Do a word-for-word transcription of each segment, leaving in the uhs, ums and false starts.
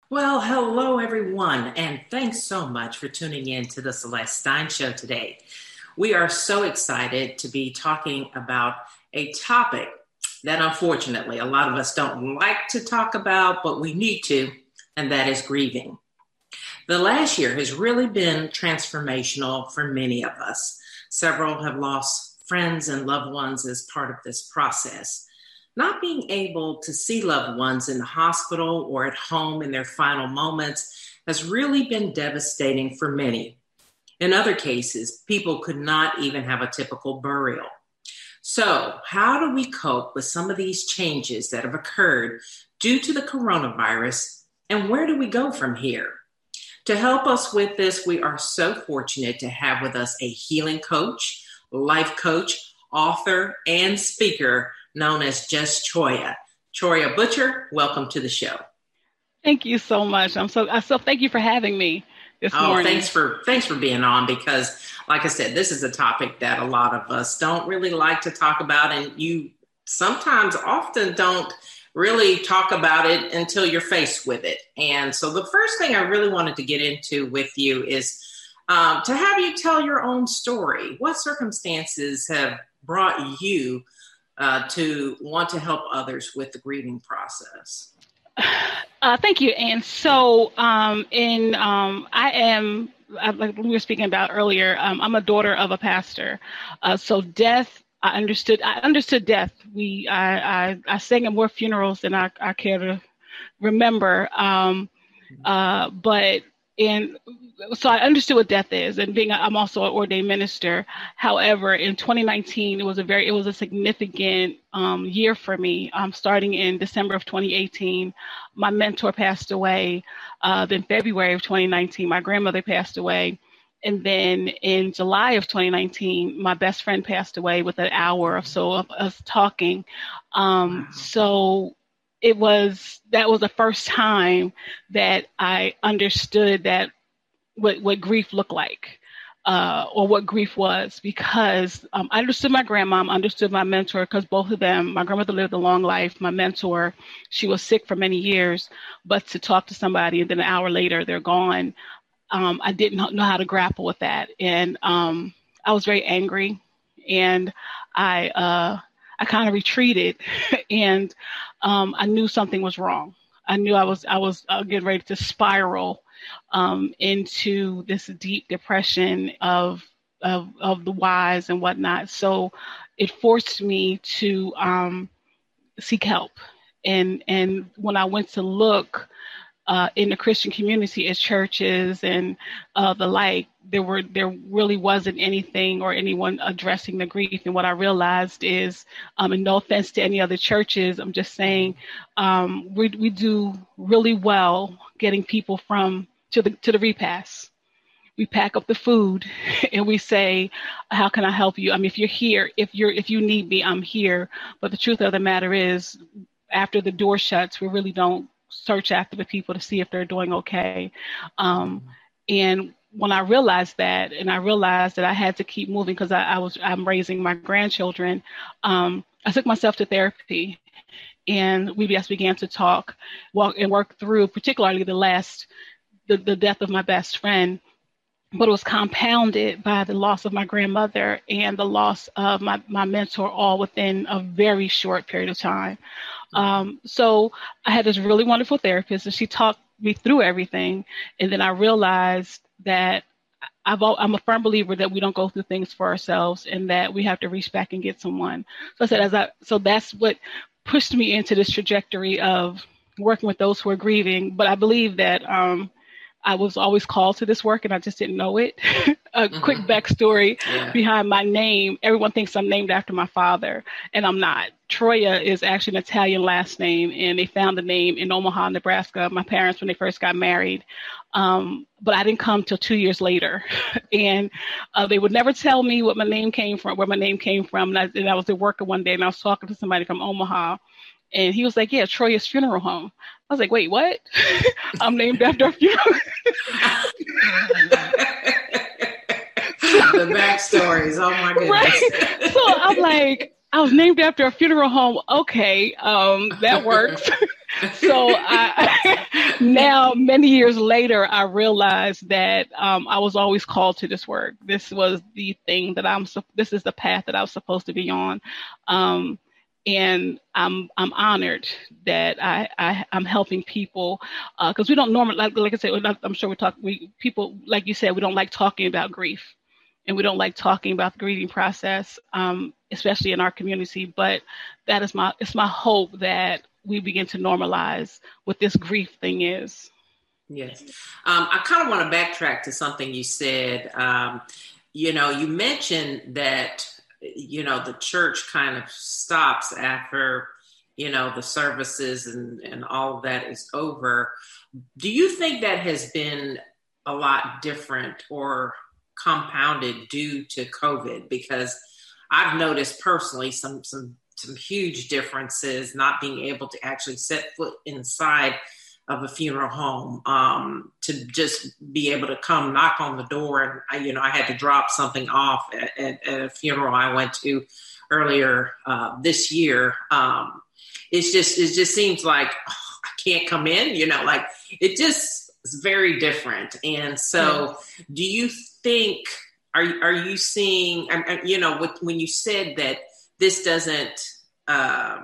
Well, hello everyone, and thanks so much for tuning in to the Celeste Stein Show today. We are so excited to be talking about a topic that unfortunately a lot of us don't like to talk about, but we need to, and that is grieving. The last year has really been transformational for many of us. Several have lost friends and loved ones as part of this process. Not being able to see loved ones in the hospital or at home in their final moments has really been devastating for many. In other cases, people could not even have a typical burial. So, how do we cope with some of these changes that have occurred due to the coronavirus, and where do we go from here? To help us with this, we are so fortunate to have with us a healing coach, life coach, author, and speaker known as Just Troia. Troia Butcher, welcome to the show. Thank you so much. I'm so, I so thank you for having me this oh, morning. thanks for thanks for being on because, like I said, this is a topic that a lot of us don't really like to talk about, and you sometimes often don't really talk about it until you're faced with it. And so the first thing I really wanted to get into with you is um, to have you tell your own story. What circumstances have brought you uh, to want to help others with the grieving process? Uh, thank you. And so um, in um, I am, like we were speaking about earlier, um, I'm a daughter of a pastor. Uh, so death, I understood. I understood death. We, I, I, I sang at more funerals than I, I care to remember. Um, uh, but in, so I understood what death is, and being, I'm also an ordained minister. However, in twenty nineteen, it was a very, it was a significant um, year for me. Um, starting in December of twenty eighteen, my mentor passed away. Uh, then February of twenty nineteen, my grandmother passed away. And then in July of twenty nineteen, my best friend passed away with an hour or so of us talking. Um, wow. So it was, that was the first time that I understood that what, what grief looked like, uh, or what grief was, because um, I understood my grandmom, understood my mentor, because both of them, my grandmother lived a long life. My mentor, she was sick for many years, but to talk to somebody and then an hour later, they're gone. Um, I didn't know how to grapple with that. And um, I was very angry, and I, uh, I kind of retreated, and um, I knew something was wrong. I knew I was, I was uh, getting ready to spiral um, into this deep depression of, of, of the whys and whatnot. So it forced me to um, seek help. And, and when I went to look uh, in the Christian community at churches and uh, the like, there were, there really wasn't anything or anyone addressing the grief. And what I realized is, um, and no offense to any other churches, I'm just saying, um, we, we do really well getting people from to the, to the repast. We pack up the food and we say, how can I help you? I mean, if you're here, if you're, if you need me, I'm here. But the truth of the matter is, after the door shuts, we really don't search after the people to see if they're doing okay. Um, and when I realized that, and I realized that I had to keep moving because I, I was, I'm raising my grandchildren, um, I took myself to therapy, and we just began to talk, walk and work through, particularly the last, the, the death of my best friend. But it was compounded by the loss of my grandmother and the loss of my, my mentor, all within a very short period of time. Um, so I had this really wonderful therapist, and she talked me through everything. And then I realized that I've, I'm a firm believer that we don't go through things for ourselves, and that we have to reach back and get someone. So I said, as I, so that's what pushed me into this trajectory of working with those who are grieving. But I believe that, um, I was always called to this work, and I just didn't know it. A mm-hmm. quick backstory yeah. behind my name. Everyone thinks I'm named after my father, and I'm not. Troia is actually an Italian last name, and they found the name in Omaha, Nebraska, my parents, when they first got married. Um, but I didn't come till two years later. and uh, they would never tell me what my name came from, where my name came from. And I, and I was at work one day, and I was talking to somebody from Omaha. And he was like, yeah, Troia's funeral home. I was like, wait, what? I'm named after a funeral. The backstories. Oh my goodness. Right? So I'm like, I was named after a funeral home. Okay, um, that works. so I, Now, many years later, I realized that um, I was always called to this work. This was the thing that I'm, this is the path that I was supposed to be on. Um, and I'm I'm honored that I, I I'm helping people because uh, we don't normally, like, like I said, I'm sure we talk, we people, like you said, we don't like talking about grief. And we don't like talking about the grieving process, um, especially in our community. But that is my, it's my hope that we begin to normalize what this grief thing is. Yes. Um, I kind of want to backtrack to something you said. Um, you know, you mentioned that, you know, the church kind of stops after, you know, the services and, and all of that is over. Do you think that has been a lot different or compounded due to COVID? Because I've noticed personally some some some huge differences not being able to actually set foot inside of a funeral home, um, to just be able to come knock on the door. And I, you know, I had to drop something off at, at, at a funeral I went to earlier uh, this year. Um, it's just it just seems like oh, I can't come in. You know, like it just. It's very different. And so do you think, are, are you seeing, you know, when you said that this doesn't, uh,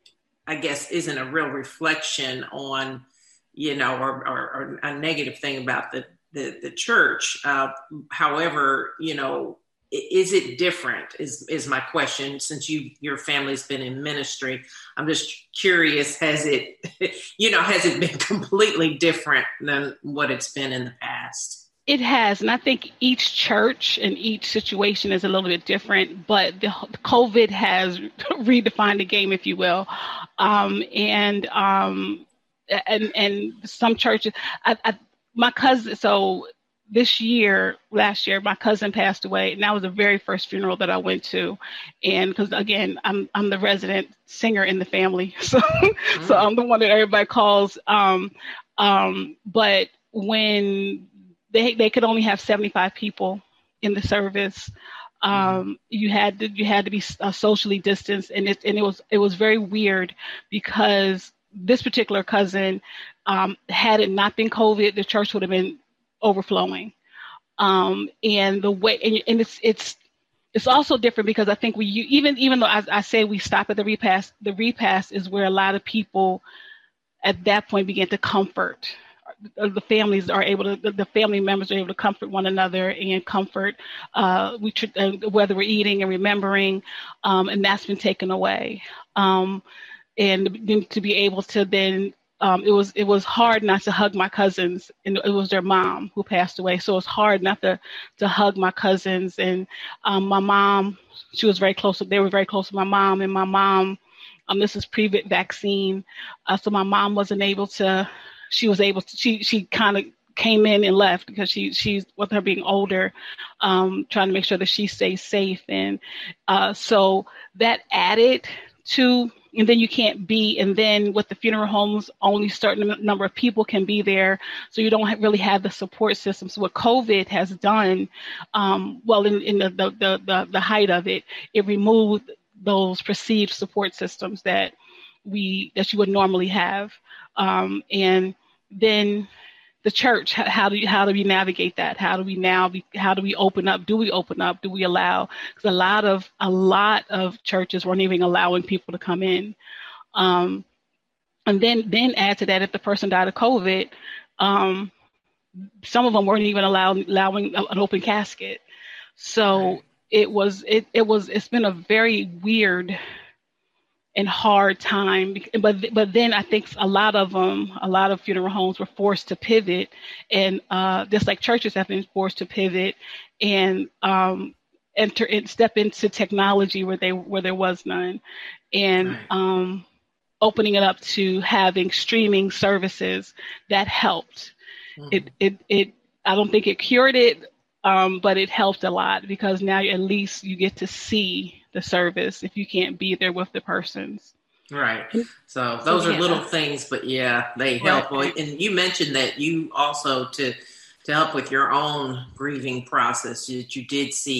I guess, isn't a real reflection on, you know, or, or, or a negative thing about the, the, the church. Uh, however, you know, is it different is, is my question, since you, your family's been in ministry. I'm just curious, has it, you know, has it been completely different than what it's been in the past? It has. And I think each church and each situation is a little bit different, but the COVID has redefined the game, if you will. Um, and, um, and, and some churches, I, I, my cousin, so this year, last year, my cousin passed away, and that was the very first funeral that I went to. And because again, I'm I'm the resident singer in the family, so mm. so I'm the one that everybody calls. Um, um, but when they they could only have seventy-five people in the service, um, mm. you had to you had to be uh, socially distanced, and it and it was it was very weird because this particular cousin, um, had it not been COVID, the church would have been overflowing. Um, and the way, and, and it's, it's, it's also different because I think we, you, even, even though I, I say we stop at the repast, the repast is where a lot of people at that point begin to comfort. The families are able to, the family members are able to comfort one another and comfort, uh, we, uh, whether we're eating and remembering, um, and that's been taken away. Um, and then to be able to then, Um, it was it was hard not to hug my cousins, and it was their mom who passed away. So it was hard not to to hug my cousins. And um, my mom, she was very close. They were very close to my mom, and my mom, um, this is pre-vaccine, uh, so my mom wasn't able to. She was able to. She she kind of came in and left because she she's with her being older, um, trying to make sure that she stays safe, and uh, so that added to. And then you can't be, and then with the funeral homes, only certain number of people can be there. So you don't really have the support system. So what COVID has done, um, well, in, in the, the, the, the height of it, it removed those perceived support systems that we, that you would normally have. Um, and then the church, how do you, how do we navigate that? How do we now be, how do we open up? Do we open up? Do we allow? Because a lot of, a lot of churches weren't even allowing people to come in. Um, and then, then add to that, if the person died of COVID, um, some of them weren't even allowed, allowing an open casket. So it was, it, it was, it's been a very weird and hard time, but but then I think a lot of them, a lot of funeral homes were forced to pivot, and uh, just like churches have been forced to pivot and um, enter and step into technology where they where there was none, and right. um, opening it up to having streaming services that helped. Mm-hmm. It it it I don't think it cured it, um, but it helped a lot because now at least you get to see the service if you can't be there with the persons. Right. So those so, are yeah. little things, but yeah, they help. Right. And you mentioned that you also, to to help with your own grieving process, that you did see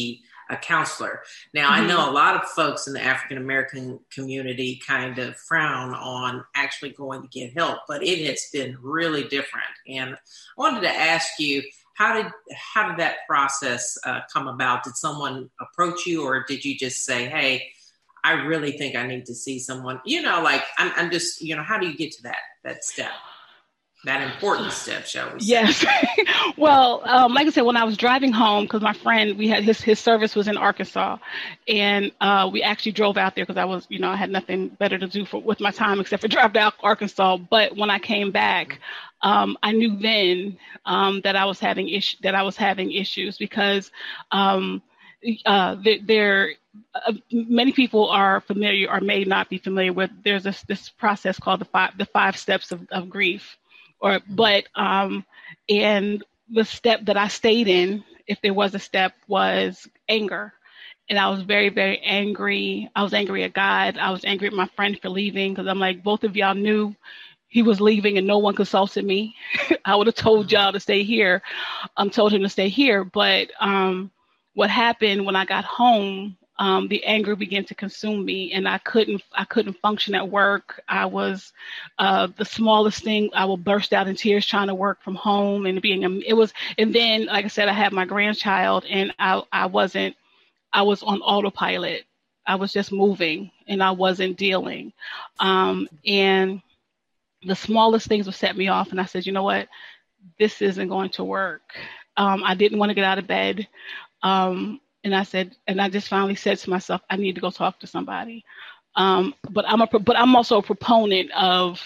a counselor. Now, mm-hmm. I know a lot of folks in the African American community kind of frown on actually going to get help, but it has been really different. And I wanted to ask you, how did how did that process uh, come about? Did someone approach you, or did you just say, hey, I really think I need to see someone? You know, like, I'm, I'm just, you know, how do you get to that that step? That important step, shall we say? Yes. Well, um, like I said, when I was driving home, because my friend, we had his his service was in Arkansas, and uh, we actually drove out there because I was, you know, I had nothing better to do for, with my time except for drive to Arkansas. But when I came back, um, I knew then um, that I was having issue that I was having issues because um, uh, there. there Uh, many people are familiar or may not be familiar with. There's this, this process called the five the five steps of, of grief, or but um, and the step that I stayed in, if there was a step, was anger, and I was very very angry. I was angry at God. I was angry at my friend for leaving because I'm like, both of y'all knew he was leaving and no one consulted me. I would have told y'all to stay here. Um, told him to stay here, but um, what happened when I got home? Um, the anger began to consume me, and I couldn't, I couldn't function at work. I was, uh, the smallest thing, I would burst out in tears trying to work from home and being, it was, and then, like I said, I had my grandchild, and I, I wasn't, I was on autopilot. I was just moving, and I wasn't dealing. Um, and the smallest things would set me off, and I said, you know what, this isn't going to work. Um, I didn't want to get out of bed. Um, And I said, and I just finally said to myself, I need to go talk to somebody. Um, but I'm a, but I'm also a proponent of,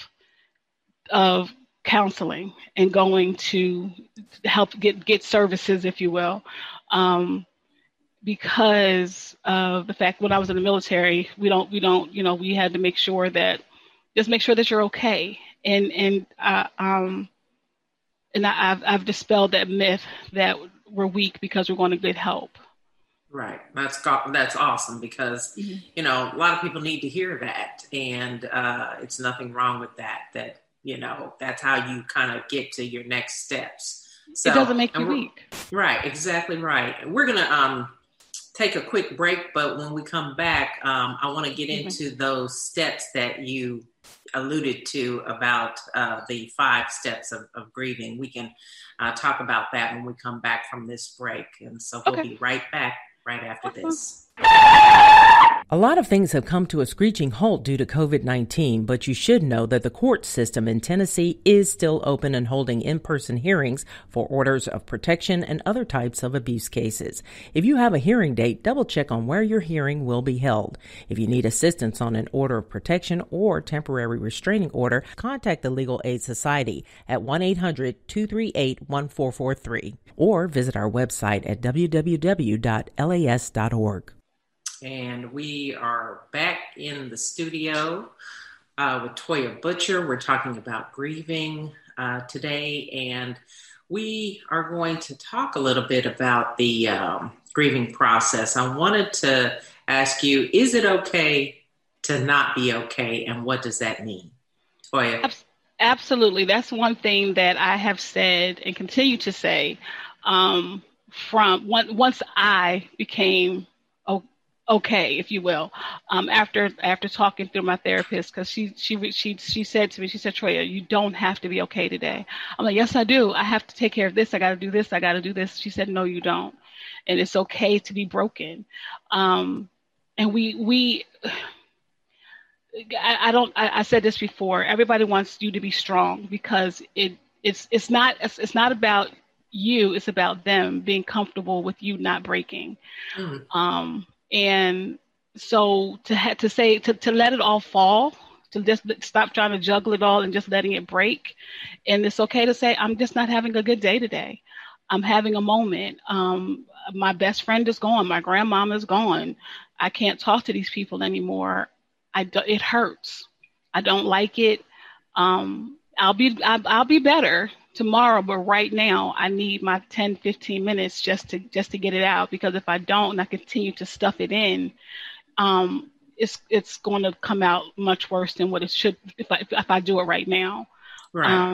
of counseling and going to help get, get services, if you will. Um, because of the fact when I was in the military, we don't, we don't, you know, we had to make sure that, just make sure that you're okay. And, and, uh, um, and I, I've, I've dispelled that myth that we're weak because we're going to get help. Right. That's that's awesome because, mm-hmm. you know, a lot of people need to hear that, and uh, it's nothing wrong with that, that, you know, that's how you kind of get to your next steps. So, it doesn't make you weak. Right. Exactly right. We're going to um, take a quick break, but when we come back, um, I want to get mm-hmm. into those steps that you alluded to about uh, the five steps of, of grieving. We can uh, talk about that when we come back from this break. And so we'll okay. be right back. Right after this. A lot of things have come to a screeching halt due to covid nineteen, but you should know that the court system in Tennessee is still open and holding in-person hearings for orders of protection and other types of abuse cases. If you have a hearing date, double check on where your hearing will be held. If you need assistance on an order of protection or temporary restraining order, contact the Legal Aid Society at one eight hundred two three eight one four four three or visit our website at w w w dot l a s dot org. And we are back in the studio uh, with Toya Butcher. We're talking about grieving uh, today, and we are going to talk a little bit about the um, grieving process. I wanted to ask you, is it okay to not be okay, and what does that mean? Toya? Absolutely. That's one thing that I have said and continue to say um, from one, once I became okay, if you will, um, after after talking through my therapist, because she she she she said to me, she said, Troya, you don't have to be okay today. I'm like, yes, I do. I have to take care of this. I got to do this. I got to do this. She said, no, you don't, and it's okay to be broken. Um, and we we. I, I don't. I, I said this before. Everybody wants you to be strong because it it's it's not it's, it's not about you. It's about them being comfortable with you not breaking. Mm-hmm. Um. And so to ha- to say, to, to let it all fall, to just stop trying to juggle it all and just letting it break. And it's okay to say, I'm just not having a good day today. I'm having a moment. Um, my best friend is gone. My grandmama is gone. I can't talk to these people anymore. I do, it hurts. I don't like it. Um, I'll be, I'll, I'll be better tomorrow, but right now I need my ten, fifteen minutes just to just to get it out, because if I don't and I continue to stuff it in, um, it's it's going to come out much worse than what it should if I if, if I do it right now. Right. Um,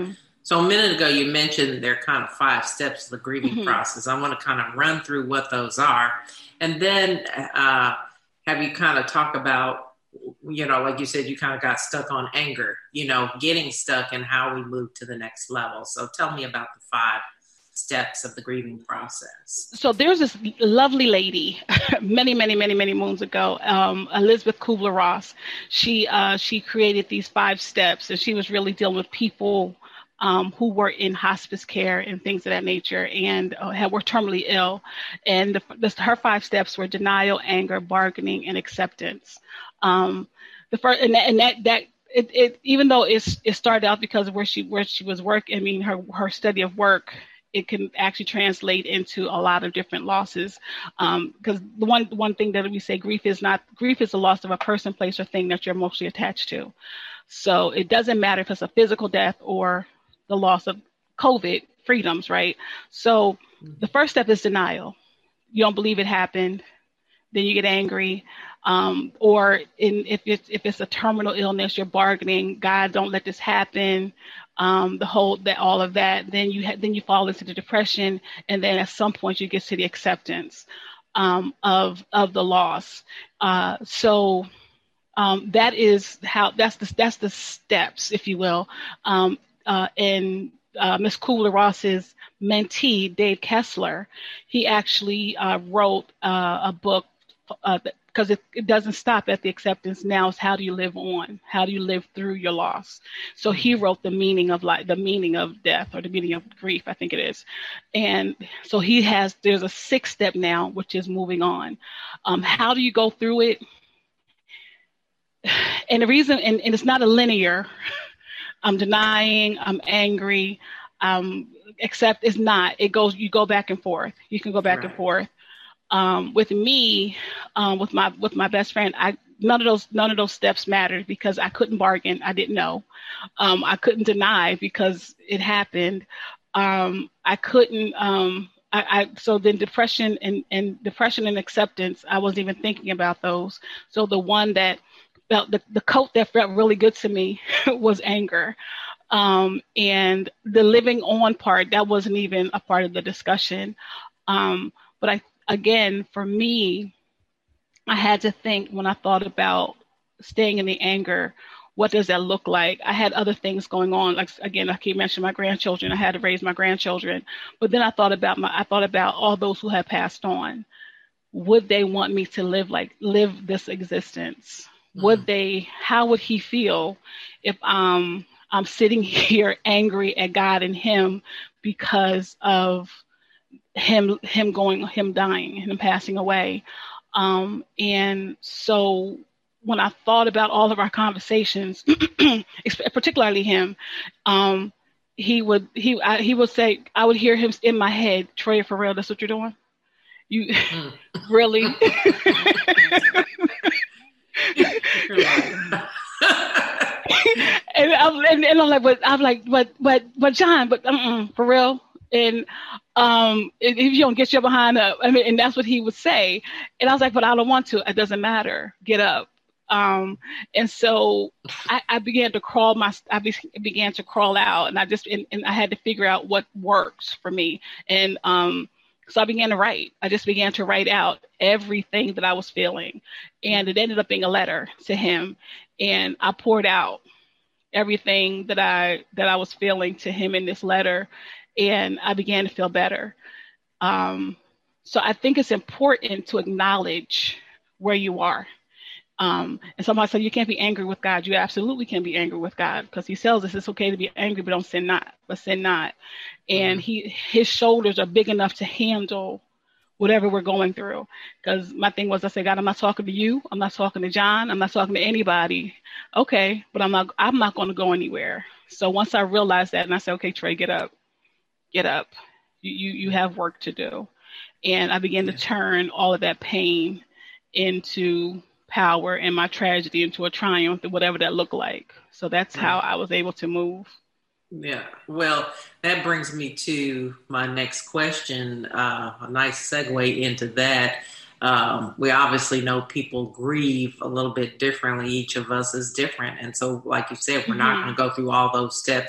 So a minute ago, you mentioned there are kind of five steps of the grieving mm-hmm. process. I want to kind of run through what those are. And then uh, have you kind of talk about, you know, like you said, you kind of got stuck on anger, you know, getting stuck and how we move to the next level. So tell me about the five steps of the grieving process. So there's this lovely lady many, many, many, many moons ago, um, Elizabeth Kubler-Ross. She uh, she created these five steps, and she was really dealing with people um, who were in hospice care and things of that nature, and uh, had, were terminally ill. And the, the, her five steps were denial, anger, bargaining, and acceptance. Um, the first, and that, and that, that it, it, even though it's, it started out because of where she, where she was working, I mean, her, her study of work, it can actually translate into a lot of different losses. Um, because the one, one thing that we say, grief is not, grief is the loss of a person, place, or thing that you're emotionally attached to. So it doesn't matter if it's a physical death or the loss of COVID freedoms, right? So the first step is denial. You don't believe it happened. Then you get angry. Um, or in, if it's, if it's a terminal illness, you're bargaining, God, don't let this happen. Um, the whole, that, all of that, then you ha- then you fall into the depression. And then at some point you get to the acceptance, um, of, of the loss. Uh, so, um, that is how, that's the, that's the steps, if you will. Um, uh, and, uh, Miss Kubler-Ross's mentee, Dave Kessler, he actually, uh, wrote, uh, a book, uh, that, because it, it doesn't stop at the acceptance. Now it's how do you live on? How do you live through your loss? So he wrote the meaning of life, the meaning of death, or the meaning of grief, I think it is. And so he has, there's a sixth step now, which is moving on. Um, how do you go through it? And the reason, and, and it's not a linear, I'm denying, I'm angry, um, except it's not, it goes, you go back and forth. You can go back right. and forth. Um, with me, um, with my, with my best friend, I, none of those, none of those steps mattered because I couldn't bargain. I didn't know. Um, I couldn't deny because it happened. Um, I couldn't, um, I, I, so then depression and, and depression and acceptance, I wasn't even thinking about those. So the one that felt, the, the coat that felt really good to me was anger. Um, and the living on part, that wasn't even a part of the discussion. Um, but I, Again, for me, I had to think when I thought about staying in the anger, what does that look like? I had other things going on. Like, again, I keep mentioning my grandchildren. I had to raise my grandchildren. But then I thought about my, I thought about all those who had passed on. Would they want me to live like, live this existence? Mm-hmm. Would they, how would he feel if um, I'm sitting here angry at God and him because of him, him going, him dying, him passing away. Um, and so when I thought about all of our conversations, particularly him, um, he would, he, I, he would say, I would hear him in my head, Trey, for real, that's what you're doing? You mm. Really? and, I'm, and, and I'm like, but I'm like, but, but, but John, but uh-uh, for real? And um, if you don't get your behind up, I mean, and that's what he would say. And I was like, but I don't want to. It doesn't matter. Get up. Um, and so I, I began to crawl my, I be, began to crawl out, and I just, and, and I had to figure out what works for me. And um, so I began to write. I just began to write out everything that I was feeling, and it ended up being a letter to him. And I poured out everything that I that I was feeling to him in this letter. And I began to feel better. Um, so I think it's important to acknowledge where you are. Um, and somebody said, you can't be angry with God. You absolutely can be angry with God because he tells us it's okay to be angry, but don't sin not, but sin not. And he, his shoulders are big enough to handle whatever we're going through. Because my thing was, I said, God, I'm not talking to you. I'm not talking to John. I'm not talking to anybody. Okay, but I'm not, I'm not going to go anywhere. So once I realized that, and I said, okay, Trey, get up. Get up. You, you you have work to do. And I began to turn all of that pain into power and my tragedy into a triumph, whatever that looked like. So that's how I was able to move. Yeah. Well, that brings me to my next question. Uh, a nice segue into that. Um, we obviously know people grieve a little bit differently. Each of us is different. And so, like you said, we're mm-hmm. not going to go through all those steps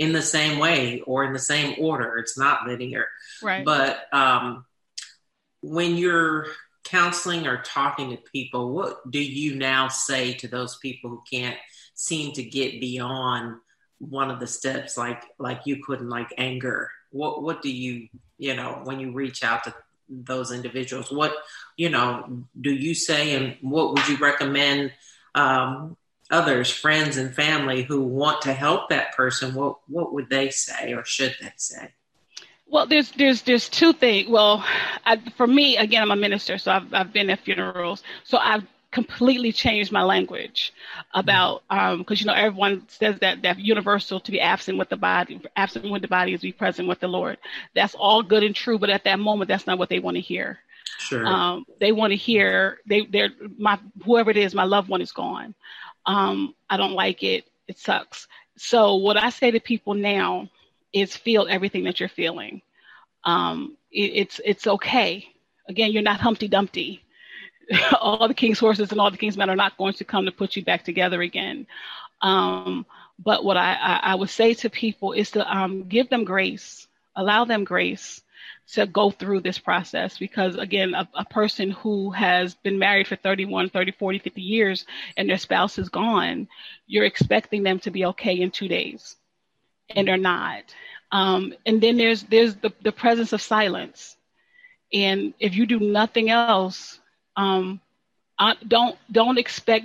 in the same way or in the same order. It's not linear. Right. But um, when you're counseling or talking to people, what do you now say to those people who can't seem to get beyond one of the steps, like like you couldn't, like anger? What what do you, you know, when you reach out to those individuals, what, you know, do you say, and what would you recommend um, others, friends and family who want to help that person, what what would they say or should they say? Well, there's there's there's two things. Well, I, for me, again, I'm a minister, so I've I've been at funerals, so I've completely changed my language about um because you know everyone says that that universal, to be absent with the body, absent with the body is be present with the Lord. That's all good and true, but at that moment, that's not what they want to hear. Sure. Um, they want to hear they they're my whoever it is, my loved one is gone. Um, I don't like it. It sucks. So what I say to people now is feel everything that you're feeling. Um, it, it's it's okay. Again, you're not Humpty Dumpty. All the king's horses and all the king's men are not going to come to put you back together again. Um, but what I, I, I would say to people is to um, give them grace, allow them grace to go through this process. Because again, a, a person who has been married for thirty-one, thirty, forty, fifty years and their spouse is gone, you're expecting them to be okay in two days. And they're not. Um, and then there's there's the, the presence of silence. And if you do nothing else, um, I don't don't expect.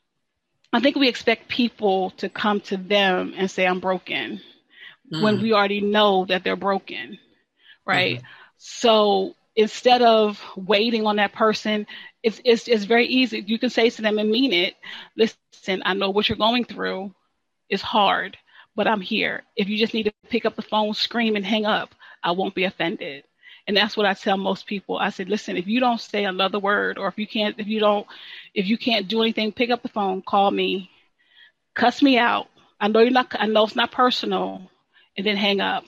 I think we expect people to come to them and say, "I'm broken," mm. when we already know that they're broken, right? Mm-hmm. So instead of waiting on that person, it's it's it's very easy. You can say to them and mean it. Listen, I know what you're going through is hard, but I'm here. If you just need to pick up the phone, scream, and hang up, I won't be offended. And that's what I tell most people. I said, listen, if you don't say another word, or if you can't, if you don't, if you can't do anything, pick up the phone, call me, cuss me out. I know you're not, I know it's not personal, and then hang up.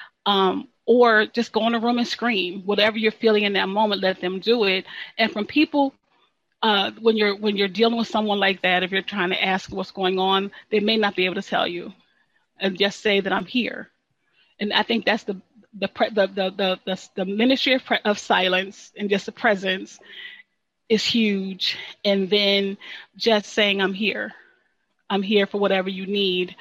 Um, or just go in a room and scream. Whatever you're feeling in that moment, let them do it. And from people, uh, when you're when you're dealing with someone like that, if you're trying to ask what's going on, they may not be able to tell you. And just say that I'm here. And I think that's the the the the the, the, the ministry of, of silence, and just the presence is huge. And then just saying I'm here, I'm here for whatever you need,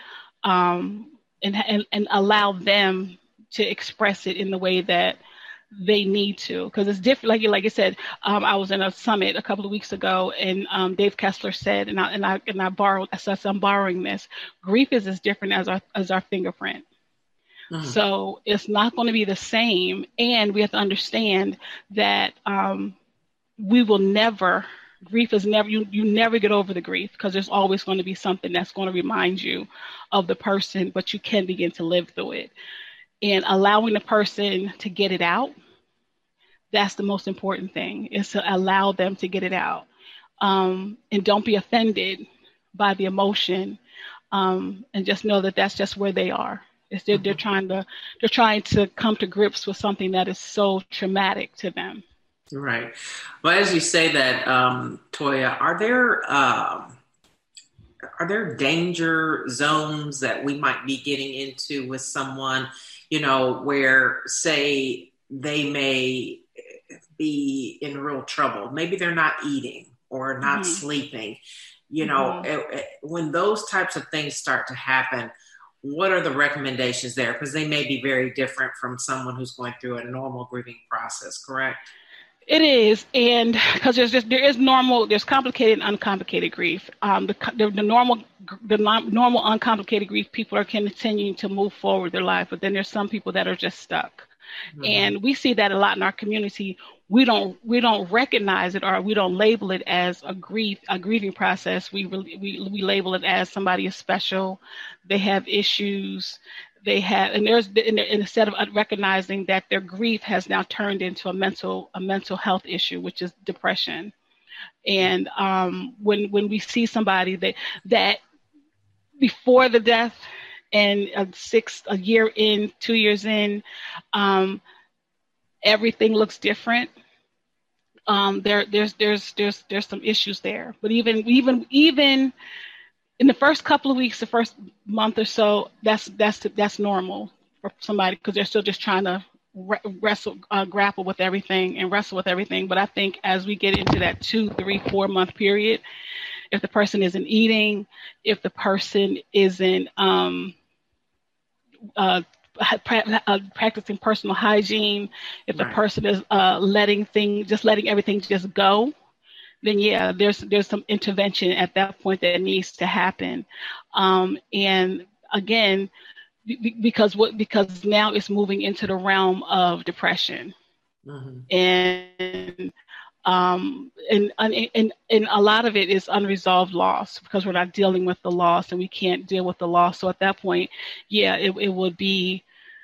um, and, and and allow them to express it in the way that they need to, because it's different. Like you like I said, um, I was in a summit a couple of weeks ago, and um, Dave Kessler said, and I and I and I borrowed, so I'm borrowing this. Grief is as different as our as our fingerprint. Mm-hmm. So it's not going to be the same, and we have to understand that um, we will never. Grief is never you. You never get over the grief, because there's always going to be something that's going to remind you of the person, but you can begin to live through it. And allowing the person to get it out, that's the most important thing, is to allow them to get it out. Um, and don't be offended by the emotion, um, and just know that that's just where they are. It's they're, mm-hmm. they're trying to they're trying to come to grips with something that is so traumatic to them. Right. Well, as you say that, um, Toya, are there um, are there danger zones that we might be getting into with someone, you know, where, say, they may be in real trouble? Maybe they're not eating or not mm-hmm. sleeping. You know, mm-hmm. it, it, when those types of things start to happen, what are the recommendations there? Because they may be very different from someone who's going through a normal grieving process, correct? It is, and because there's just there is normal, there's complicated and uncomplicated grief. Um, the, the the normal the normal uncomplicated grief, people are continuing to move forward their life, but then there's some people that are just stuck, mm-hmm. and we see that a lot in our community. We don't we don't recognize it, or we don't label it as a grief a grieving process. We we we label it as somebody is special, they have issues. They have, and there's, and instead of recognizing that their grief has now turned into a mental, a mental health issue, which is depression. And um, when when we see somebody that that before the death, and a six, a year in, two years in, um, everything looks different. Um, there, there's, there's, there's, there's some issues there. But even, even, even. in the first couple of weeks, the first month or so, that's that's that's normal for somebody because they're still just trying to wrestle, uh, grapple with everything and wrestle with everything. But I think as we get into that two, three, four month period, if the person isn't eating, if the person isn't um, uh, pra- uh, practicing personal hygiene, if the right. person is uh, letting things, just letting everything just go, then yeah, there's there's some intervention at that point that needs to happen. Um, and again, b- because what because now it's moving into the realm of depression, mm-hmm. and um, and, and and a lot of it is unresolved loss because we're not dealing with the loss and we can't deal with the loss. So at that point, yeah, it, it would be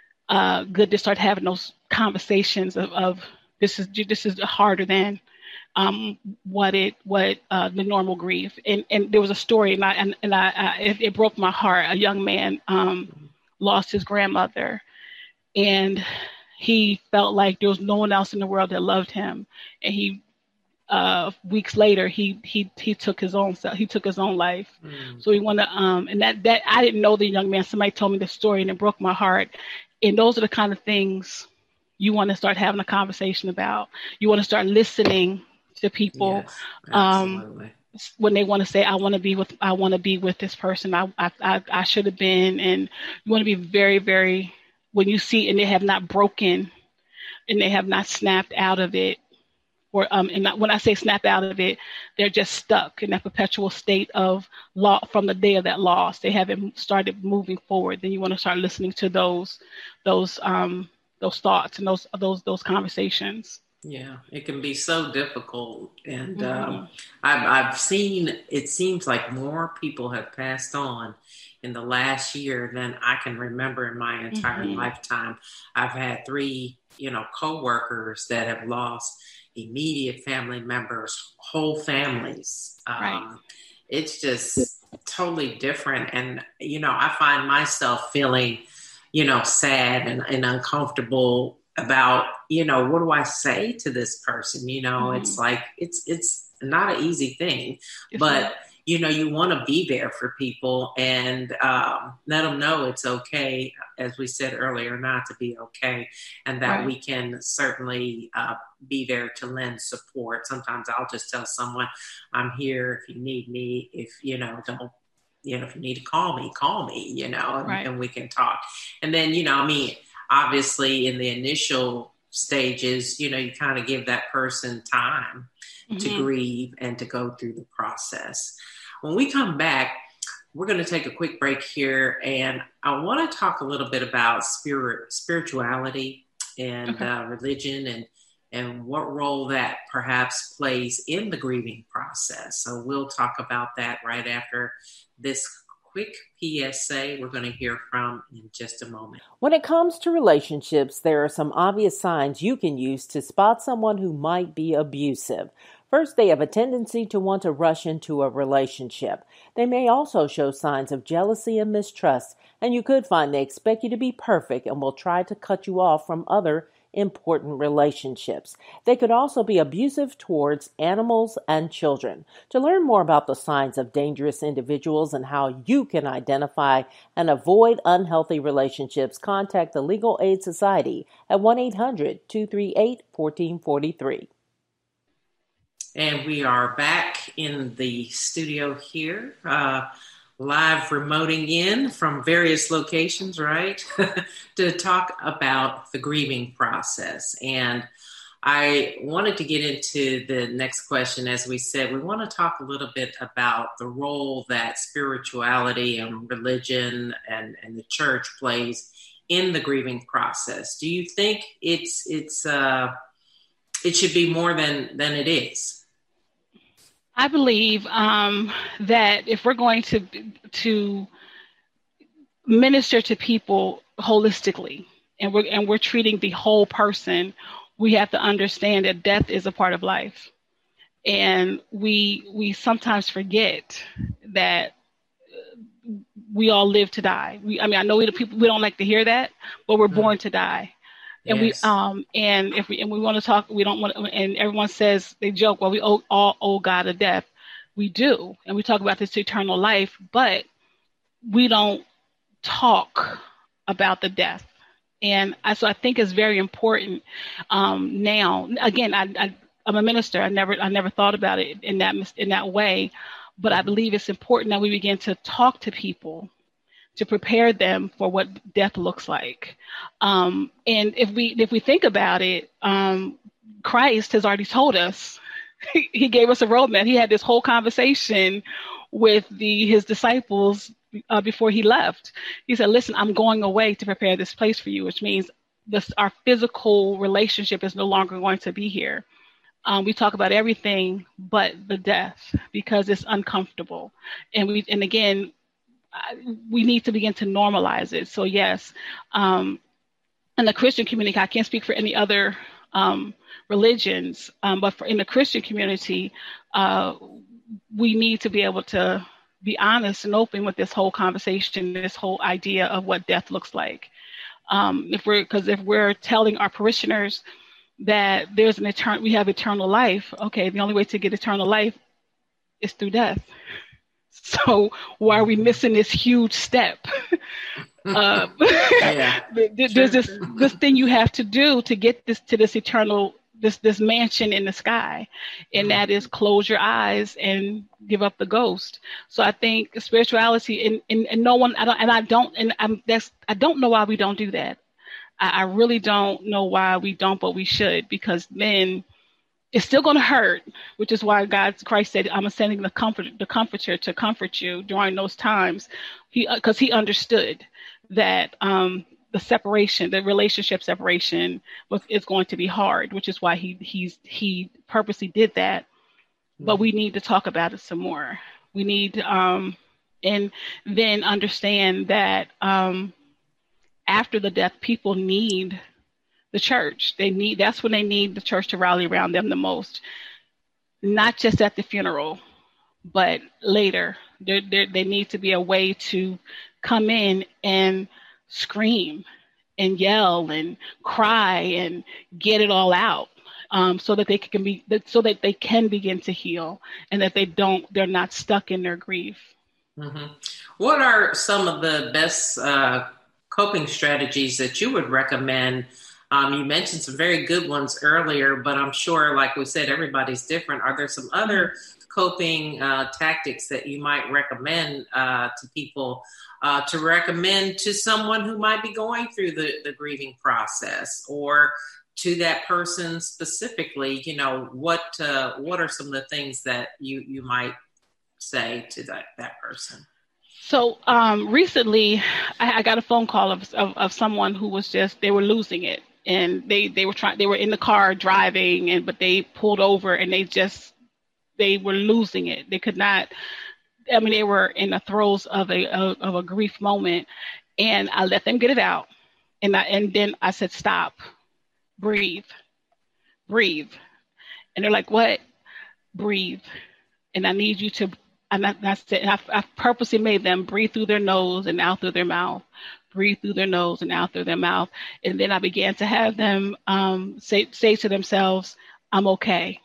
uh, good to start having those conversations of, of this is this is harder than. Um, what it, what uh, the normal grief, and and there was a story, and I and, and I, I it, it broke my heart. A young man um, lost his grandmother, and he felt like there was no one else in the world that loved him. And he, uh, weeks later, he he he took his own self, he took his own life. Mm. So he wanted, um, and that that I didn't know the young man. Somebody told me the story, and it broke my heart. And those are the kind of things you want to start having a conversation about. You want to start listening to people, yes, um, when they want to say, I want to be with, I want to be with this person. I, I, I, I should have been. And you want to be very, very, when you see, and they have not broken and they have not snapped out of it, or, um, and when I say snap out of it, they're just stuck in that perpetual state of law from the day of that loss. They haven't started moving forward. Then you want to start listening to those, those, um, those thoughts and those, those, those conversations. Yeah, it can be so difficult. And mm-hmm. um, I've, I've seen, it seems like more people have passed on in the last year than I can remember in my entire mm-hmm. lifetime. I've had three, you know, coworkers that have lost immediate family members, whole families. Um, right. It's just totally different. And, you know, I find myself feeling, you know, sad and, and uncomfortable about, you know, what do I say to this person? You know, mm-hmm. it's like, it's, it's not an easy thing, it's but not. You know, you want to be there for people and um, let them know it's okay, as we said earlier, not to be okay. And that right. we can certainly uh, be there to lend support. Sometimes I'll just tell someone, I'm here if you need me, if, you know, don't, you know, if you need to call me, call me, you know, and, right. and we can talk. And then, you know, I mean, obviously in the initial stages, you know, you kind of give that person time mm-hmm. to grieve and to go through the process. When we come back, we're going to take a quick break here, and I want to talk a little bit about spirit, spirituality and okay. uh, religion and and what role that perhaps plays in the grieving process. So we'll talk about that right after this quick P S A we're going to hear from in just a moment. When it comes to relationships, there are some obvious signs you can use to spot someone who might be abusive. First, they have a tendency to want to rush into a relationship. They may also show signs of jealousy and mistrust, and you could find they expect you to be perfect and will try to cut you off from other important relationships. They could also be abusive towards animals and children. To learn more about the signs of dangerous individuals and how you can identify and avoid unhealthy relationships, contact the Legal Aid Society at one eight hundred two three eight one four four three. And we are back in the studio here, uh, live remoting in from various locations, right, to talk about the grieving process. And I wanted to get into the next question. As we said, we want to talk a little bit about the role that spirituality and religion and, and the church plays in the grieving process. Do you think it's it's uh, it should be more than than it is? I believe um, that if we're going to to minister to people holistically, and we're and we're treating the whole person, we have to understand that death is a part of life, and we we sometimes forget that we all live to die. We, I mean, I know we the people we don't like to hear that, but we're mm. born to die. And yes. we um and if we and we want to talk, we don't want to, and everyone says, they joke, well, we owe, all owe God a death. we do. And we talk about this eternal life, but we don't talk about the death. And I, so I think it's very important um, now. Again, I, I, I'm a minister. I never, I never thought about it in that in that way, but I believe it's important that we begin to talk to people to prepare them for what death looks like. Um, and if we if we think about it, um, Christ has already told us. He, he gave us a roadmap. He had this whole conversation with the his disciples Uh, before he left. He said, listen, I'm going away to prepare this place for you, which means this, our physical relationship is no longer going to be here. Um, we talk about everything but the death because it's uncomfortable. And we, and again, I, we need to begin to normalize it. So yes, um, in the Christian community, I can't speak for any other um, religions, um, but for in the Christian community, uh, we need to be able to be honest and open with this whole conversation, this whole idea of what death looks like. Um, if we're, because if we're telling our parishioners that there's an eternal, we have eternal life, okay, the only way to get eternal life is through death. So why are we missing this huge step? uh, yeah. There's this this thing you have to do to get this to this eternal this this mansion in the sky, and that is close your eyes and give up the ghost. So I think spirituality and, and, and no one I don't and I don't and I'm that's I don't know why we don't do that. I, I really don't know why we don't, but we should, because then it's still going to hurt, which is why God Christ said, I'm sending the comfort the comforter to comfort you during those times. He because he understood that um the separation, the relationship separation was is going to be hard, which is why he he's he purposely did that. Mm-hmm. But we need to talk about it some more. We need um, and then understand that um, after the death, people need the church. They need that's when they need the church to rally around them the most. Not just at the funeral, but later. There there they need to be a way to come in and scream and yell and cry and get it all out, um, so that they can be, so that they can begin to heal, and that they don't, they're not stuck in their grief. Mm-hmm. What are some of the best uh, coping strategies that you would recommend? Um, you mentioned some very good ones earlier, but I'm sure, like we said, everybody's different. Are there some other coping uh, tactics that you might recommend uh, to people uh, to recommend to someone who might be going through the, the grieving process, or to that person specifically? You know, what uh, what are some of the things that you, you might say to that, that person? So um, recently, I, I got a phone call of, of of someone who was just, they were losing it, and they they were trying, they were in the car driving, and but they pulled over, and they just they were losing it. They could not. I mean, they were in the throes of a of, of a grief moment, and I let them get it out, and I and then I said, "Stop, breathe, breathe," and they're like, "What? Breathe," and I need you to. And I, I said, I, I purposely made them breathe through their nose and out through their mouth, breathe through their nose and out through their mouth. And then I began to have them um, say, say to themselves, "I'm okay.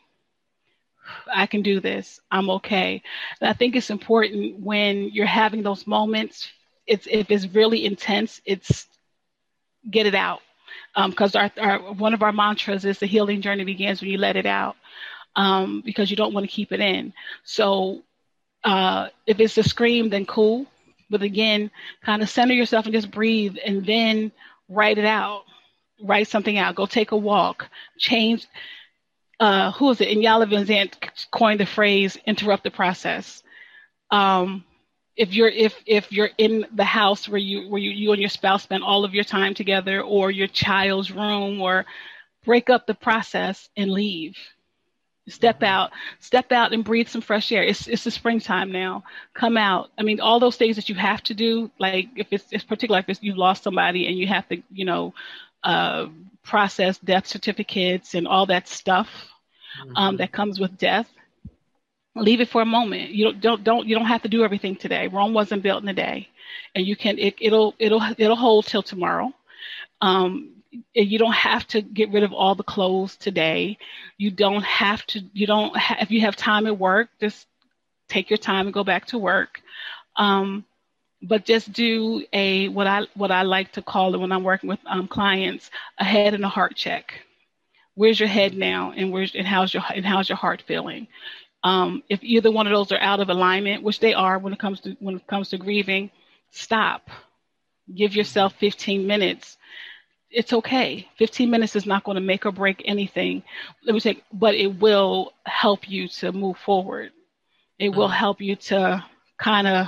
I can do this. I'm okay." And I think it's important when you're having those moments, it's, if it's really intense, it's get it out. Because um, our, our, one of our mantras is the healing journey begins when you let it out, um, because you don't want to keep it in. So Uh, if it's a scream, then cool. But again, kind of center yourself and just breathe, and then write it out. Write something out. Go take a walk. Change. Uh, who is it? Inyala Vanzant coined the phrase "interrupt the process." Um, if you're if if you're in the house where you where you, you and your spouse spend all of your time together, or your child's room, or break up the process and leave. Step out, step out and breathe some fresh air. It's it's the springtime now. Come out. I mean, all those things that you have to do, like if it's, it's particularly if it's, you've lost somebody and you have to, you know, uh, process death certificates and all that stuff um, mm-hmm. that comes with death. Leave it for a moment. You don't don't don't you don't have to do everything today. Rome wasn't built in a day, and you can it, it'll it'll it'll hold till tomorrow. Um, You don't have to get rid of all the clothes today. You don't have to, you don't, ha- if you have time at work, just take your time and go back to work. Um, but just do a, what I, what I like to call it when I'm working with um, clients, a head and a heart check. Where's your head now? And where's, and how's your, and how's your heart feeling? Um, if either one of those are out of alignment, which they are when it comes to, when it comes to grieving, stop, give yourself fifteen minutes. It's okay. fifteen minutes is not going to make or break anything. Let me say, but it will help you to move forward. It will help you to kind of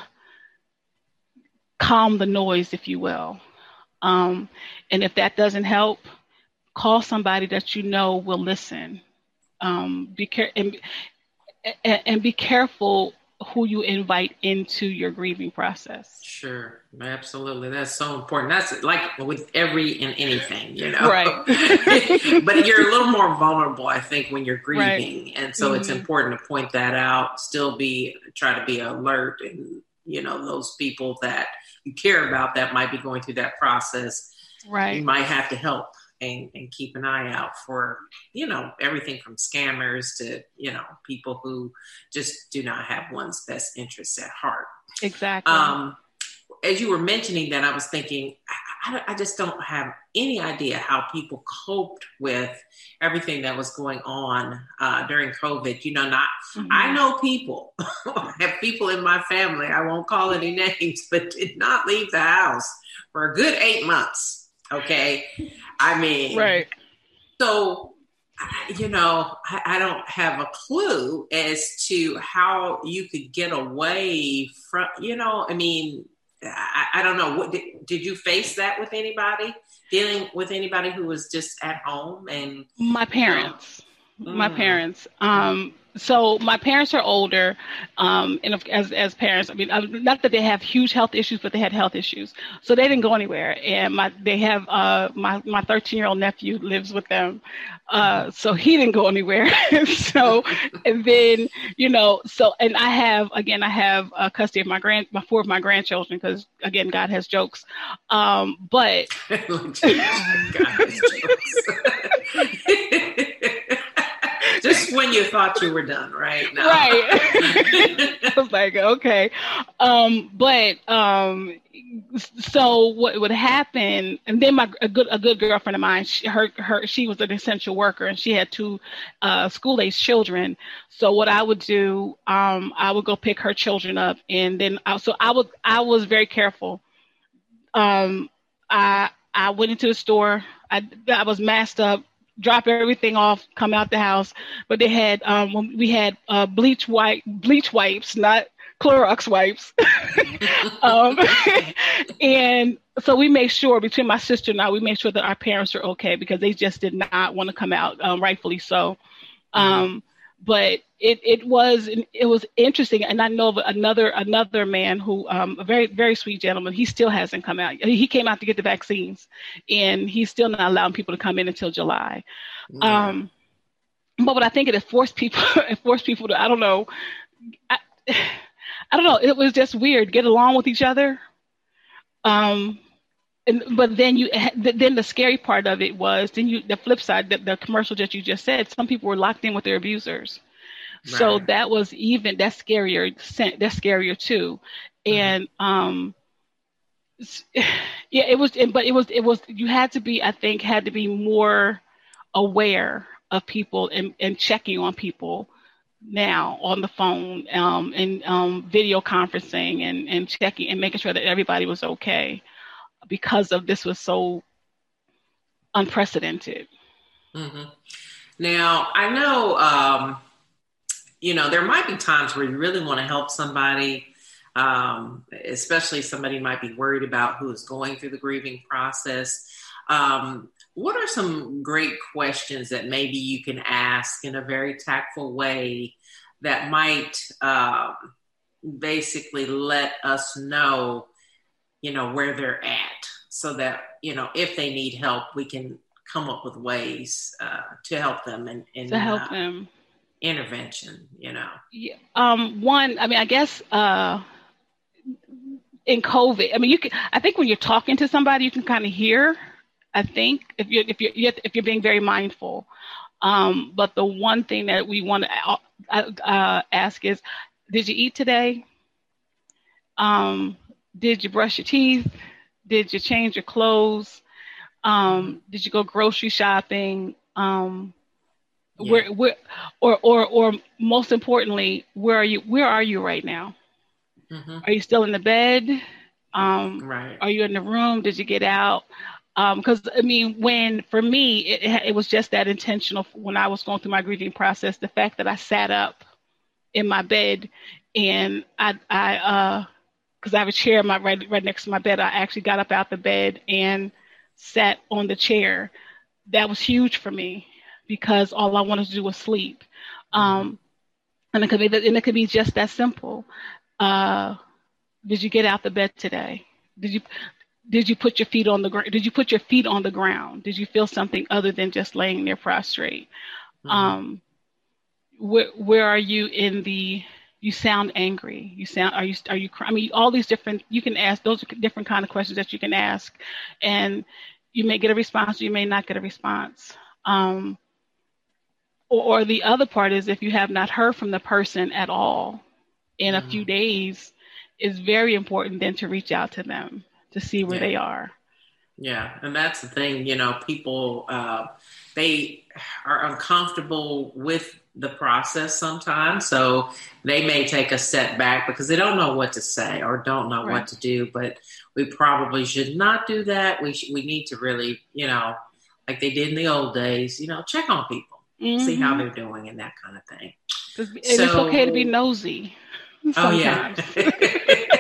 calm the noise, if you will. Um, and if that doesn't help, call somebody that you know will listen. Um, be care- and, and, and be careful who you invite into your grieving process. Sure. Absolutely. That's so important. That's like with every and anything, you know. Right. But you're a little more vulnerable, I think, when you're grieving. Right. And so mm-hmm. it's important to point that out, still be, try to be alert and, you know, those people that you care about that might be going through that process. Right. You might have to help and, and keep an eye out for, you know, everything from scammers to, you know, people who just do not have one's best interests at heart. Exactly. Um, as you were mentioning that, I was thinking, I, I just don't have any idea how people coped with everything that was going on uh, during COVID. You know, not, mm-hmm. I know people, I have people in my family, I won't call any names, but did not leave the house for a good eight months. Okay. I mean, right. So, you know, I, I don't have a clue as to how you could get away from, you know, I mean, I, I don't know. What did, did you face that with anybody, dealing with anybody who was just at home? And my parents, you know, my mm. parents. Um, so my parents are older, um, and as as parents, I mean, not that they have huge health issues, but they had health issues, so they didn't go anywhere. And my they have uh, my my thirteen year old nephew lives with them, uh, so he didn't go anywhere. So and then you know, so and I have again, I have uh, custody of my grand, my four of my grandchildren because again, God has jokes. Um, but God has jokes. Just when you thought you were done, right? No. Right. I was like, okay. Um, but um, so what would happen, and then my a good a good girlfriend of mine, she, her her she was an essential worker, and she had two uh, school age children. So what I would do, um, I would go pick her children up, and then I, so I would I was very careful. Um, I I went into the store. I I was masked up. Drop everything off, come out the house. But they had, um, we had uh, bleach wipe, bleach wipes, not Clorox wipes. um, and so we made sure, between my sister and I, we made sure that our parents are okay because they just did not want to come out, um, rightfully so. Um, but it, it was it was interesting, and I know of another another man who um, a very very sweet gentleman. He still hasn't come out. He came out to get the vaccines, and he's still not allowing people to come in until July. Yeah. Um, but what I think it forced people it forced people to I don't know I, I don't know. It was just weird. Get along with each other. Um, and but then you then the scary part of it was then you the flip side, the, the commercial that you just said, some people were locked in with their abusers. Right. So that was even that's scarier that's scarier too. Mm-hmm. And um yeah, it was but it was it was you had to be I think had to be more aware of people and, and checking on people now on the phone um and um video conferencing and, and checking and making sure that everybody was okay. Because of this was so unprecedented. Mm-hmm. Now, I know, um, you know, there might be times where you really want to help somebody, um, especially somebody might be worried about who is going through the grieving process. Um, what are some great questions that maybe you can ask in a very tactful way that might um, basically let us know, you know, where they're at so that, you know, if they need help, we can come up with ways uh, to help them and, and to help uh, them intervention, you know? Yeah. Um, one, I mean, I guess uh, in COVID, I mean, you can, I think when you're talking to somebody, you can kind of hear, I think if you're, if you're, if you're being very mindful. Um, but the one thing that we want to uh, uh, ask is, did you eat today? Um, did you brush your teeth? Did you change your clothes? Um, did you go grocery shopping? Um, yeah. where, where, or, or, or most importantly, where are you, where are you right now? Mm-hmm. Are you still in the bed? Um, right. Are you in the room? Did you get out? Um, cause I mean, when, for me, it, it was just that intentional when I was going through my grieving process, the fact that I sat up in my bed and I, I, uh, cause I have a chair my, right, right next to my bed. I actually got up out the bed and sat on the chair. That was huge for me because all I wanted to do was sleep. Um, and it could be that, and it could be just that simple. Uh, did you get out the bed today? Did you, did you put your feet on the ground? Did you put your feet on the ground? Did you feel something other than just laying there prostrate? Mm-hmm. Um, where, where are you in the, you sound angry. You sound, are you, are you, I mean, all these different, you can ask, those are different kind of questions that you can ask, and you may get a response, or you may not get a response. Um, or, or the other part is if you have not heard from the person at all in mm-hmm. a few days, it's very important then to reach out to them to see where yeah. they are. Yeah. And that's the thing, you know, people, uh, they are uncomfortable with the process sometimes. So they may take a step back because they don't know what to say or don't know right. what to do, but we probably should not do that. We sh- we need to really, you know, like they did in the old days, you know, check on people, mm-hmm. see how they're doing and that kind of thing. And so, it's okay to be nosy. Sometimes. Oh yeah.